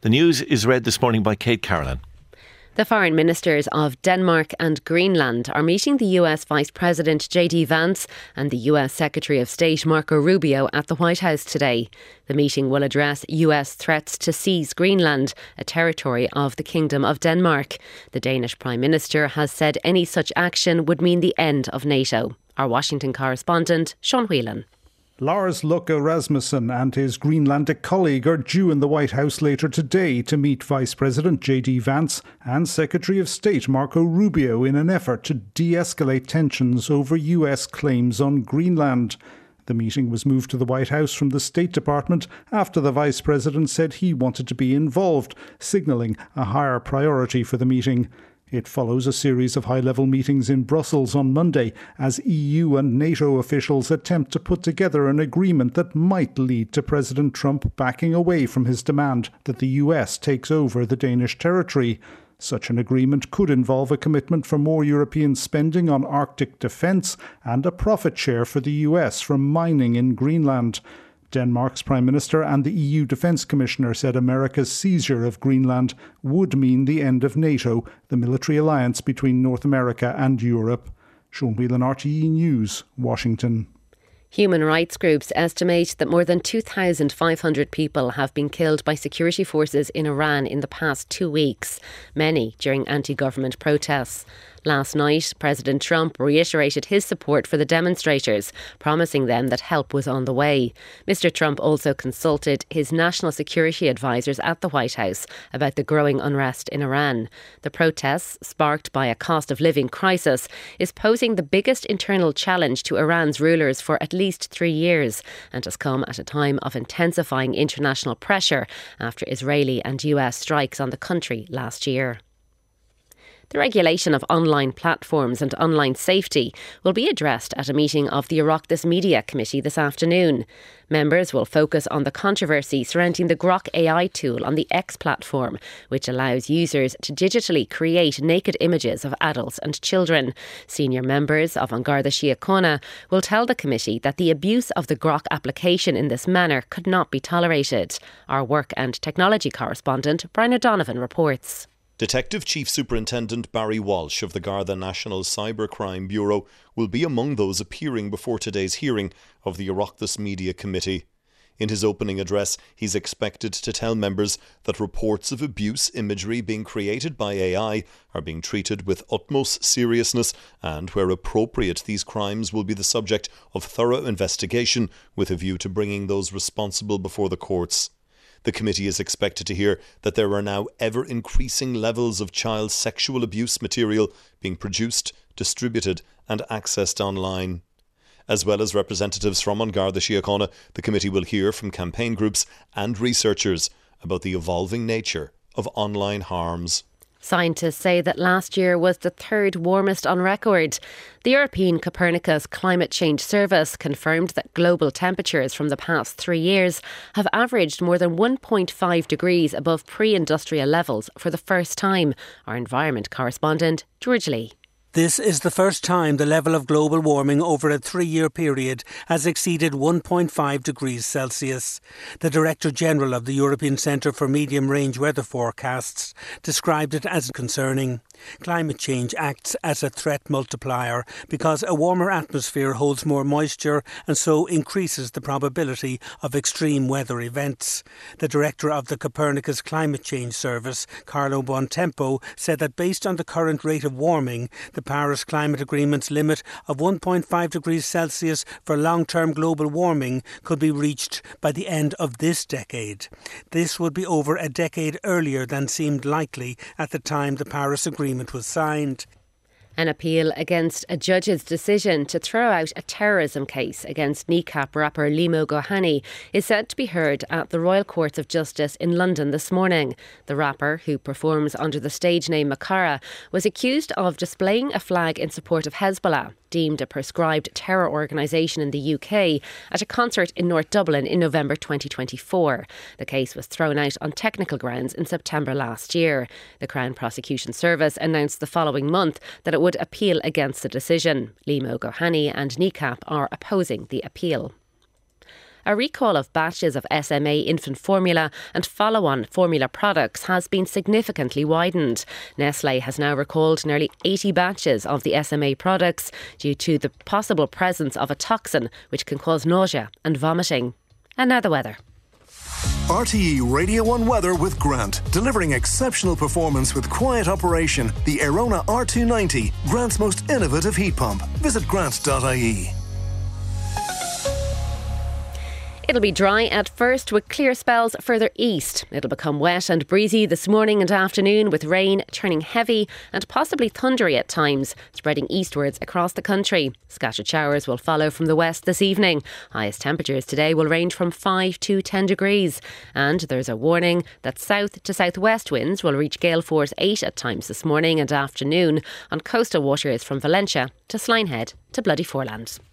The news is read this morning by Kate Carolan. The foreign ministers of Denmark and Greenland are meeting the US Vice President J.D. Vance and the US Secretary of State Marco Rubio at the White House today. The meeting will address US threats to seize Greenland, a territory of the Kingdom of Denmark. The Danish Prime Minister has said any such action would mean the end of NATO. Our Washington correspondent, Sean Whelan. Lars Løkke Rasmussen and his Greenlandic colleague are due in the White House later today to meet Vice President J.D. Vance and Secretary of State Marco Rubio in an effort to de-escalate tensions over US claims on Greenland. The meeting was moved to the White House from the State Department after the Vice President said he wanted to be involved, signalling a higher priority for the meeting. It follows a series of high-level meetings in Brussels on Monday as EU and NATO officials attempt to put together an agreement that might lead to President Trump backing away from his demand that the US takes over the Danish territory. Such an agreement could involve a commitment for more European spending on Arctic defence and a profit share for the US from mining in Greenland. Denmark's Prime Minister and the EU Defence Commissioner said America's seizure of Greenland would mean the end of NATO, the military alliance between North America and Europe. Sean Whelan, RTE News, Washington. Human rights groups estimate that more than 2,500 people have been killed by security forces in Iran in the past 2 weeks, many during anti-government protests. Last night, President Trump reiterated his support for the demonstrators, promising them that help was on the way. Mr. Trump also consulted his national security advisers at the White House about the growing unrest in Iran. The protests, sparked by a cost of living crisis, is posing the biggest internal challenge to Iran's rulers for at least 3 years and has come at a time of intensifying international pressure after Israeli and US strikes on the country last year. The regulation of online platforms and online safety will be addressed at a meeting of the Oireachtas Media Committee this afternoon. Members will focus on the controversy surrounding the Grok AI tool on the X platform, which allows users to digitally create naked images of adults and children. Senior members of An Garda Síochána will tell the committee that the abuse of the Grok application in this manner could not be tolerated. Our work and technology correspondent Brian O'Donovan reports. Detective Chief Superintendent Barry Walsh of the Garda National Cybercrime Bureau will be among those appearing before today's hearing of the Oireachtas Media Committee. In his opening address, he's expected to tell members that reports of abuse imagery being created by AI are being treated with utmost seriousness and, where appropriate, these crimes will be the subject of thorough investigation with a view to bringing those responsible before the courts. The committee is expected to hear that there are now ever-increasing levels of child sexual abuse material being produced, distributed and accessed online. As well as representatives from An Garda Síochána, the committee will hear from campaign groups and researchers about the evolving nature of online harms. Scientists say that last year was the third warmest on record. The European Copernicus Climate Change Service confirmed that global temperatures from the past 3 years have averaged more than 1.5 degrees above pre-industrial levels for the first time. Our environment correspondent, George Lee. This is the first time the level of global warming over a 3-year period has exceeded 1.5 degrees Celsius. The Director General of the European Centre for Medium Range Weather Forecasts described it as concerning. Climate change acts as a threat multiplier because a warmer atmosphere holds more moisture and so increases the probability of extreme weather events. The Director of the Copernicus Climate Change Service, Carlo Buontempo, said that based on the current rate of warming, the Paris Climate Agreement's limit of 1.5 degrees Celsius for long-term global warming could be reached by the end of this decade. This would be over a decade earlier than seemed likely at the time the Paris Agreement was signed. An appeal against a judge's decision to throw out a terrorism case against kneecap rapper Limo Gohani is set to be heard at the Royal Courts of Justice in London this morning. The rapper, who performs under the stage name Makara, was accused of displaying a flag in support of Hezbollah, deemed a proscribed terror organisation in the UK, at a concert in North Dublin in November 2024. The case was thrown out on technical grounds in September last year. The Crown Prosecution Service announced the following month that it would appeal against the decision. Limo Gohani and Kneecap are opposing the appeal. A recall of batches of SMA infant formula and follow-on formula products has been significantly widened. Nestlé has now recalled nearly 80 batches of the SMA products due to the possible presence of a toxin which can cause nausea and vomiting. And now the weather. RTE Radio 1 weather with Grant, delivering exceptional performance with quiet operation. The Airona R290, Grant's most innovative heat pump. Visit grant.ie. It'll be dry at first with clear spells further east. It'll become wet and breezy this morning and afternoon with rain turning heavy and possibly thundery at times, spreading eastwards across the country. Scattered showers will follow from the west this evening. Highest temperatures today will range from 5 to 10 degrees. And there's a warning that south to southwest winds will reach gale force 8 at times this morning and afternoon on coastal waters from Valentia to Slinehead to Bloody Foreland.